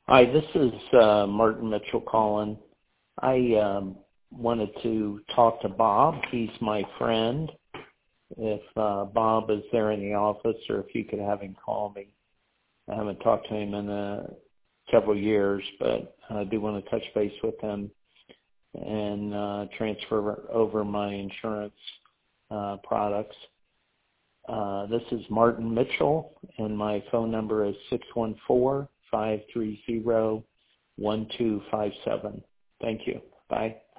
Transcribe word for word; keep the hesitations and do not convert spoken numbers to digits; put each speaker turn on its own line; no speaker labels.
Hi, this is uh, Martin Mitchell calling. I um, wanted to talk to Bob. He's my friend. If uh, Bob is there in the office, or if you could have him call me. I haven't talked to him in uh, several years, but I do want to touch base with him and uh, transfer over my insurance uh, products. Uh, this is Martin Mitchell, and my phone number is six one four, five three zero, one two five seven. Thank you. Bye.